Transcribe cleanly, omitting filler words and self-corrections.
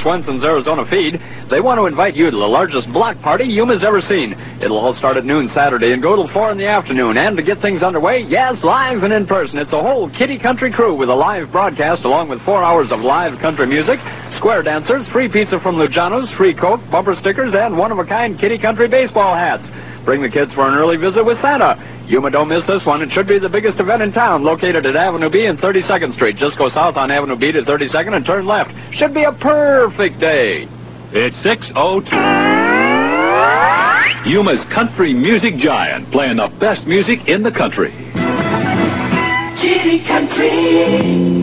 Swenson's Arizona feed. They want to invite you to the largest block party Yuma's ever seen. It'll all start at noon Saturday and go till 4 in the afternoon. And to get things underway, yes, live and in person, it's a whole Kitty Country crew with a live broadcast along with 4 hours of live country music, square dancers, free pizza from Luciano's, free Coke, bumper stickers, and one-of-a-kind Kitty Country baseball hats. Bring the kids for an early visit with Santa. Yuma, don't miss this one. It should be the biggest event in town, located at Avenue B and 32nd Street. Just go south on Avenue B to 32nd and turn left. Should be a perfect day. It's 6:02. Yuma's country music giant, playing the best music in the country. Kitty Country.